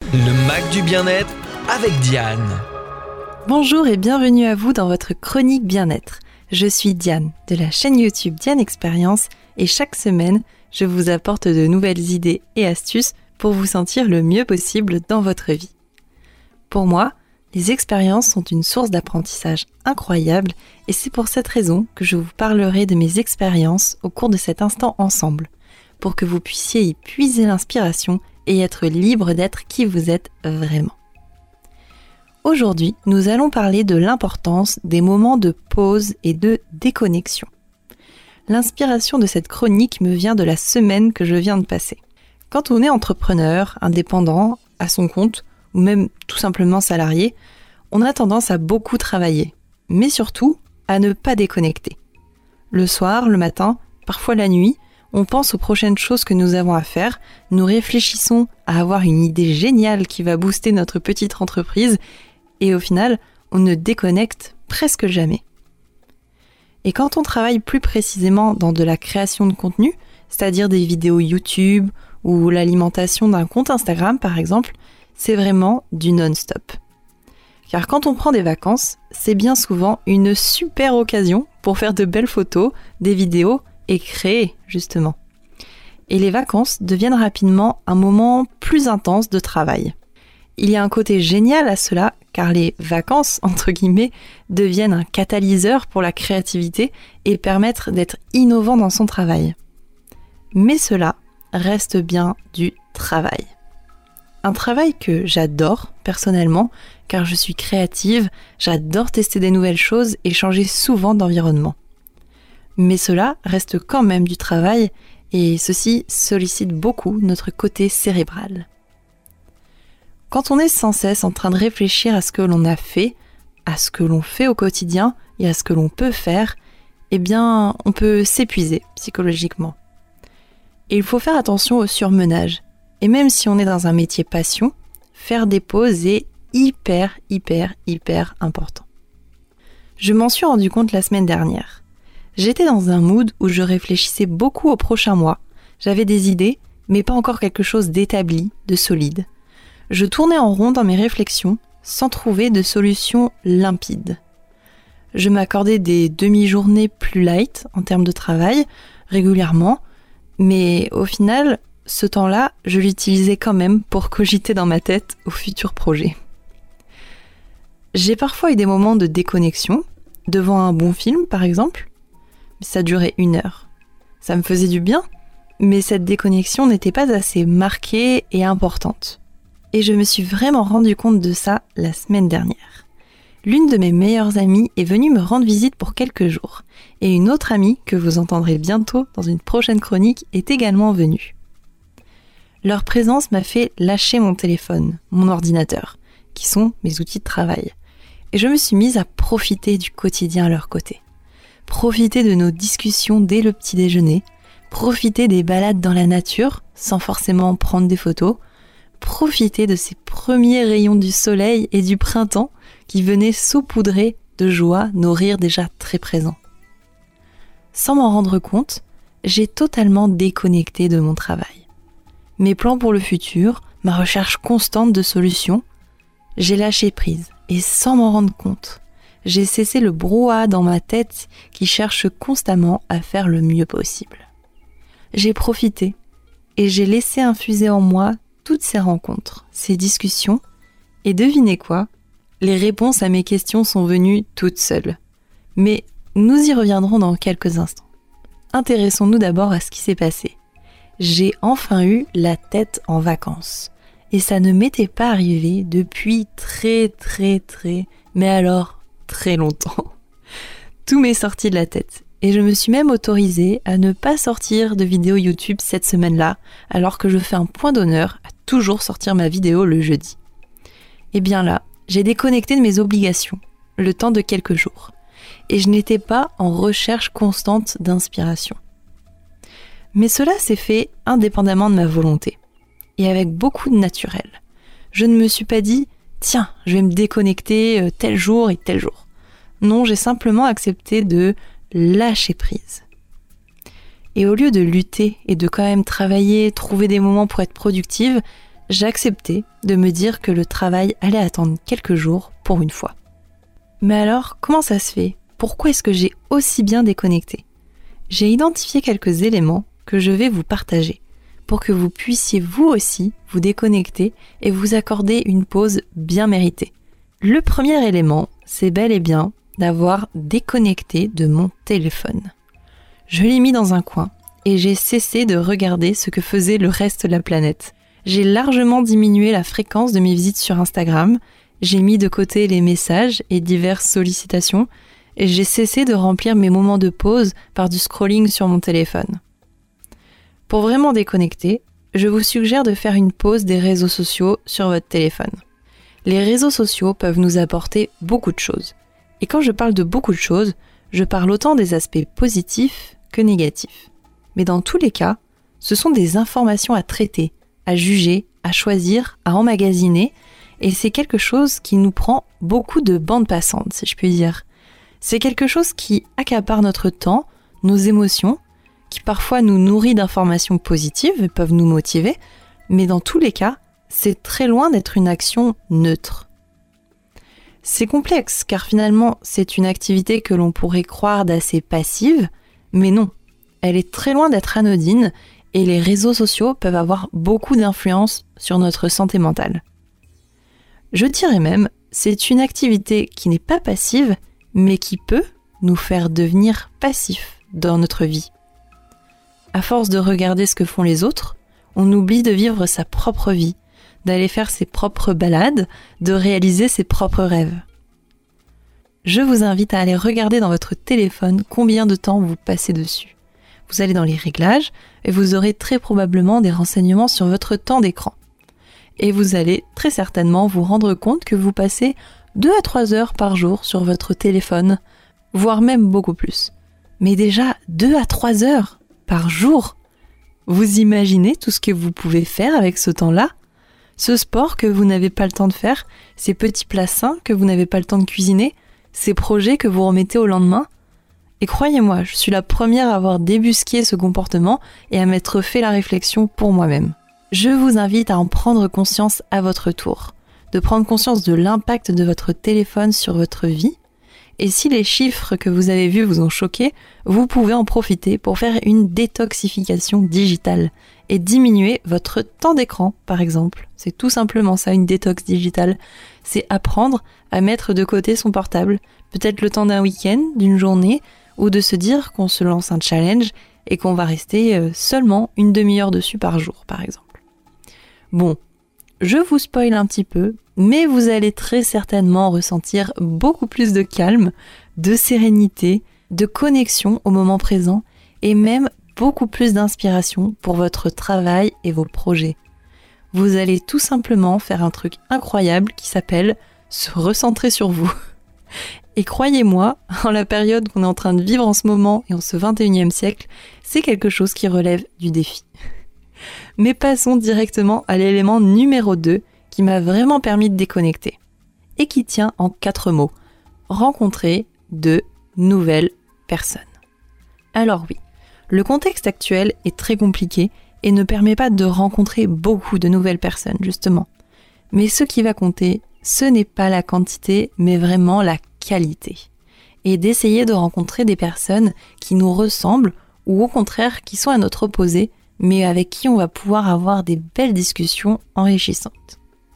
Le Mac du bien-être avec Diane. Bonjour et bienvenue à vous dans votre chronique bien-être. Je suis Diane de la chaîne YouTube Diane Expérience et chaque semaine, je vous apporte de nouvelles idées et astuces pour vous sentir le mieux possible dans votre vie. Pour moi, les expériences sont une source d'apprentissage incroyable et c'est pour cette raison que je vous parlerai de mes expériences au cours de cet instant ensemble, pour que vous puissiez y puiser l'inspiration et être libre d'être qui vous êtes vraiment. Aujourd'hui, nous allons parler de l'importance des moments de pause et de déconnexion. L'inspiration de cette chronique me vient de la semaine que je viens de passer. Quand on est entrepreneur, indépendant, à son compte, ou même tout simplement salarié, on a tendance à beaucoup travailler, mais surtout à ne pas déconnecter. Le soir, le matin, parfois la nuit, on pense aux prochaines choses que nous avons à faire, nous réfléchissons à avoir une idée géniale qui va booster notre petite entreprise et au final, on ne déconnecte presque jamais. Et quand on travaille plus précisément dans de la création de contenu, c'est-à-dire des vidéos YouTube ou l'alimentation d'un compte Instagram par exemple, c'est vraiment du non-stop. Car quand on prend des vacances, c'est bien souvent une super occasion pour faire de belles photos, des vidéos et créer, justement. Et les vacances deviennent rapidement un moment plus intense de travail. Il y a un côté génial à cela, car les vacances, entre guillemets, deviennent un catalyseur pour la créativité et permettent d'être innovant dans son travail. Mais cela reste bien du travail. Un travail que j'adore, personnellement, car je suis créative, j'adore tester des nouvelles choses et changer souvent d'environnement. Mais cela reste quand même du travail et ceci sollicite beaucoup notre côté cérébral. Quand on est sans cesse en train de réfléchir à ce que l'on a fait, à ce que l'on fait au quotidien et à ce que l'on peut faire, eh bien, on peut s'épuiser psychologiquement. Et il faut faire attention au surmenage. Et même si on est dans un métier passion, faire des pauses est hyper important. Je m'en suis rendu compte la semaine dernière. J'étais dans un mood où je réfléchissais beaucoup au prochain mois. J'avais des idées, mais pas encore quelque chose d'établi, de solide. Je tournais en rond dans mes réflexions, sans trouver de solution limpide. Je m'accordais des demi-journées plus light en termes de travail, régulièrement, mais au final, ce temps-là, je l'utilisais quand même pour cogiter dans ma tête aux futurs projets. J'ai parfois eu des moments de déconnexion, devant un bon film par exemple. Ça durait 1 heure. Ça me faisait du bien, mais cette déconnexion n'était pas assez marquée et importante. Et je me suis vraiment rendu compte de ça la semaine dernière. L'une de mes meilleures amies est venue me rendre visite pour quelques jours, et une autre amie, que vous entendrez bientôt dans une prochaine chronique, est également venue. Leur présence m'a fait lâcher mon téléphone, mon ordinateur, qui sont mes outils de travail. Et je me suis mise à profiter du quotidien à leur côté. Profiter de nos discussions dès le petit déjeuner, profiter des balades dans la nature sans forcément prendre des photos, profiter de ces premiers rayons du soleil et du printemps qui venaient saupoudrer de joie nos rires déjà très présents. Sans m'en rendre compte, j'ai totalement déconnecté de mon travail. Mes plans pour le futur, ma recherche constante de solutions, j'ai lâché prise et sans m'en rendre compte, j'ai cessé le brouhaha dans ma tête qui cherche constamment à faire le mieux possible. J'ai profité et j'ai laissé infuser en moi toutes ces rencontres, ces discussions, et devinez quoi ? Les réponses à mes questions sont venues toutes seules. Mais nous y reviendrons dans quelques instants. Intéressons-nous d'abord à ce qui s'est passé. J'ai enfin eu la tête en vacances. Et ça ne m'était pas arrivé depuis très longtemps. Tout m'est sorti de la tête. Et je me suis même autorisée à ne pas sortir de vidéo YouTube cette semaine-là, alors que je fais un point d'honneur à toujours sortir ma vidéo le jeudi. Et bien là, j'ai déconnecté de mes obligations, le temps de quelques jours. Et je n'étais pas en recherche constante d'inspiration. Mais cela s'est fait indépendamment de ma volonté, et avec beaucoup de naturel. Je ne me suis pas dit « Tiens, je vais me déconnecter tel jour et tel jour ». Non, j'ai simplement accepté de lâcher prise. Et au lieu de lutter et de quand même travailler, trouver des moments pour être productive, j'acceptais de me dire que le travail allait attendre quelques jours pour une fois. Mais alors, comment ça se fait ? Pourquoi est-ce que j'ai aussi bien déconnecté ? J'ai identifié quelques éléments que je vais vous partager pour que vous puissiez vous aussi vous déconnecter et vous accorder une pause bien méritée. Le premier élément, c'est bel et bien d'avoir déconnecté de mon téléphone. Je l'ai mis dans un coin et j'ai cessé de regarder ce que faisait le reste de la planète. J'ai largement diminué la fréquence de mes visites sur Instagram, j'ai mis de côté les messages et diverses sollicitations et j'ai cessé de remplir mes moments de pause par du scrolling sur mon téléphone. Pour vraiment déconnecter, je vous suggère de faire une pause des réseaux sociaux sur votre téléphone. Les réseaux sociaux peuvent nous apporter beaucoup de choses. Et quand je parle de beaucoup de choses, je parle autant des aspects positifs que négatifs. Mais dans tous les cas, ce sont des informations à traiter, à juger, à choisir, à emmagasiner, et c'est quelque chose qui nous prend beaucoup de bande passante, si je puis dire. C'est quelque chose qui accapare notre temps, nos émotions, qui parfois nous nourrit d'informations positives et peuvent nous motiver, mais dans tous les cas, c'est très loin d'être une action neutre. C'est complexe, car finalement, c'est une activité que l'on pourrait croire d'assez passive, mais non, elle est très loin d'être anodine, et les réseaux sociaux peuvent avoir beaucoup d'influence sur notre santé mentale. Je dirais même, c'est une activité qui n'est pas passive, mais qui peut nous faire devenir passifs dans notre vie. À force de regarder ce que font les autres, on oublie de vivre sa propre vie, d'aller faire ses propres balades, de réaliser ses propres rêves. Je vous invite à aller regarder dans votre téléphone combien de temps vous passez dessus. Vous allez dans les réglages et vous aurez très probablement des renseignements sur votre temps d'écran. Et vous allez très certainement vous rendre compte que vous passez 2 à 3 heures par jour sur votre téléphone, voire même beaucoup plus. Mais déjà 2 à 3 heures par jour. Vous imaginez tout ce que vous pouvez faire avec ce temps-là ? Ce sport que vous n'avez pas le temps de faire, ces petits plats sains que vous n'avez pas le temps de cuisiner, ces projets que vous remettez au lendemain. Et croyez-moi, je suis la première à avoir débusqué ce comportement et à m'être fait la réflexion pour moi-même. Je vous invite à en prendre conscience à votre tour, de prendre conscience de l'impact de votre téléphone sur votre vie. Et si les chiffres que vous avez vus vous ont choqué, vous pouvez en profiter pour faire une détoxification digitale et diminuer votre temps d'écran, par exemple. C'est tout simplement ça, une détox digitale. C'est apprendre à mettre de côté son portable, peut-être le temps d'un week-end, d'une journée, ou de se dire qu'on se lance un challenge et qu'on va rester seulement une demi-heure dessus par jour, par exemple. Bon, je vous spoil un petit peu, mais vous allez très certainement ressentir beaucoup plus de calme, de sérénité, de connexion au moment présent et même beaucoup plus d'inspiration pour votre travail et vos projets. Vous allez tout simplement faire un truc incroyable qui s'appelle se recentrer sur vous. Et croyez-moi, en la période qu'on est en train de vivre en ce moment et en ce 21e siècle, c'est quelque chose qui relève du défi. Mais passons directement à l'élément numéro 2 qui m'a vraiment permis de déconnecter et qui tient en 4 mots. Rencontrer de nouvelles personnes. Alors oui, le contexte actuel est très compliqué et ne permet pas de rencontrer beaucoup de nouvelles personnes, justement. Mais ce qui va compter, ce n'est pas la quantité, mais vraiment la qualité. Et d'essayer de rencontrer des personnes qui nous ressemblent ou au contraire qui sont à notre opposé, mais avec qui on va pouvoir avoir des belles discussions enrichissantes.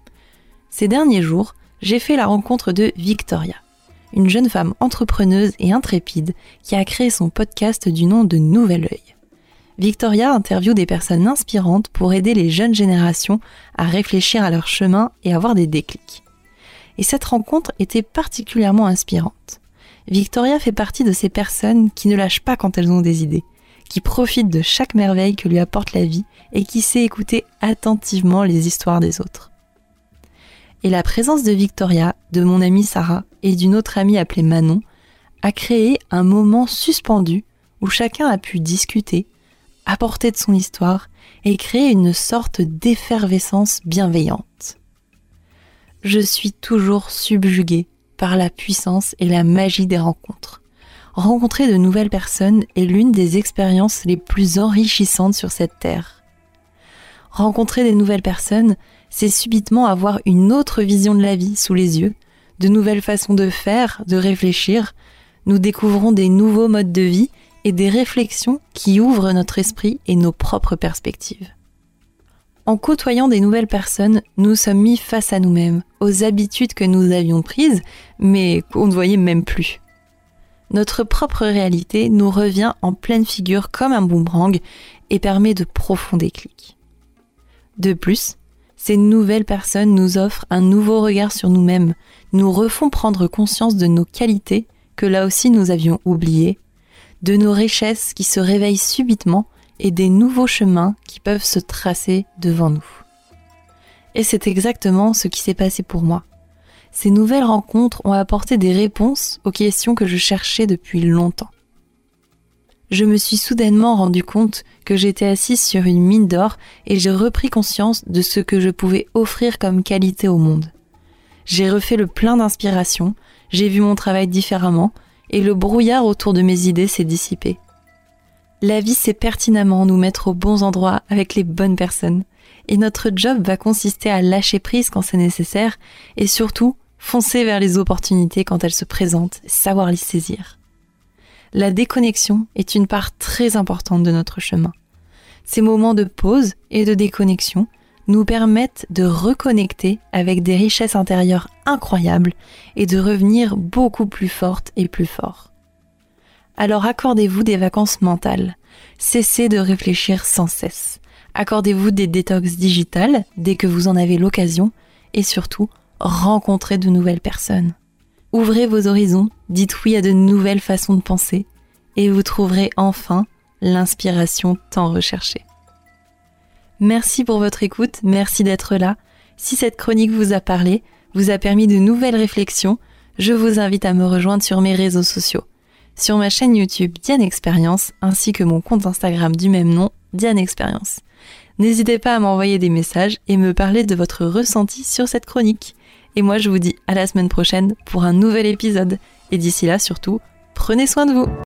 Ces derniers jours, j'ai fait la rencontre de Victoria, une jeune femme entrepreneuse et intrépide qui a créé son podcast du nom de Nouvel Œil. Victoria interviewe des personnes inspirantes pour aider les jeunes générations à réfléchir à leur chemin et avoir des déclics. Et cette rencontre était particulièrement inspirante. Victoria fait partie de ces personnes qui ne lâchent pas quand elles ont des idées, qui profite de chaque merveille que lui apporte la vie et qui sait écouter attentivement les histoires des autres. Et la présence de Victoria, de mon amie Sarah et d'une autre amie appelée Manon a créé un moment suspendu où chacun a pu discuter, apporter de son histoire et créer une sorte d'effervescence bienveillante. Je suis toujours subjuguée par la puissance et la magie des rencontres. Rencontrer de nouvelles personnes est l'une des expériences les plus enrichissantes sur cette terre. Rencontrer des nouvelles personnes, c'est subitement avoir une autre vision de la vie sous les yeux, de nouvelles façons de faire, de réfléchir. Nous découvrons des nouveaux modes de vie et des réflexions qui ouvrent notre esprit et nos propres perspectives. En côtoyant des nouvelles personnes, nous sommes mis face à nous-mêmes, aux habitudes que nous avions prises, mais qu'on ne voyait même plus. Notre propre réalité nous revient en pleine figure comme un boomerang et permet de profonds déclics. De plus, ces nouvelles personnes nous offrent un nouveau regard sur nous-mêmes, nous refont prendre conscience de nos qualités que là aussi nous avions oubliées, de nos richesses qui se réveillent subitement et des nouveaux chemins qui peuvent se tracer devant nous. Et c'est exactement ce qui s'est passé pour moi. Ces nouvelles rencontres ont apporté des réponses aux questions que je cherchais depuis longtemps. Je me suis soudainement rendu compte que j'étais assise sur une mine d'or et j'ai repris conscience de ce que je pouvais offrir comme qualité au monde. J'ai refait le plein d'inspiration, j'ai vu mon travail différemment et le brouillard autour de mes idées s'est dissipé. La vie sait pertinemment nous mettre aux bons endroits avec les bonnes personnes et notre job va consister à lâcher prise quand c'est nécessaire et surtout foncer vers les opportunités quand elles se présentent, savoir les saisir. La déconnexion est une part très importante de notre chemin. Ces moments de pause et de déconnexion nous permettent de reconnecter avec des richesses intérieures incroyables et de revenir beaucoup plus fortes et plus forts. Alors accordez-vous des vacances mentales. Cessez de réfléchir sans cesse. Accordez-vous des détox digitales dès que vous en avez l'occasion et surtout, rencontrez de nouvelles personnes. Ouvrez vos horizons, dites oui à de nouvelles façons de penser et vous trouverez enfin l'inspiration tant recherchée. Merci pour votre écoute, merci d'être là. Si cette chronique vous a parlé, vous a permis de nouvelles réflexions, je vous invite à me rejoindre sur mes réseaux sociaux. Sur ma chaîne YouTube Diane Expérience ainsi que mon compte Instagram du même nom, Diane Expérience. N'hésitez pas à m'envoyer des messages et me parler de votre ressenti sur cette chronique. Et moi je vous dis à la semaine prochaine pour un nouvel épisode. Et d'ici là surtout, prenez soin de vous.